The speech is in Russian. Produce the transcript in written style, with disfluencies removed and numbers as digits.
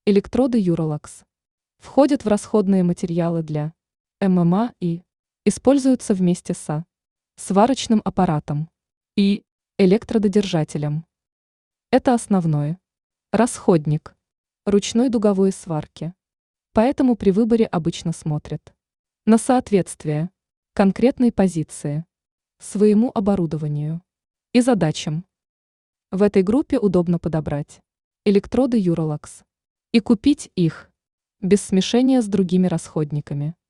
Электроды Юролакс входят в расходные материалы для ММА и используются вместе со сварочным аппаратом и электрододержателем. Это основной расходник ручной дуговой сварки. Поэтому при выборе обычно смотрят на соответствие конкретной позиции, своему оборудованию и задачам. В этой группе удобно подобрать электроды Юролакс и купить их без смешения с другими расходниками.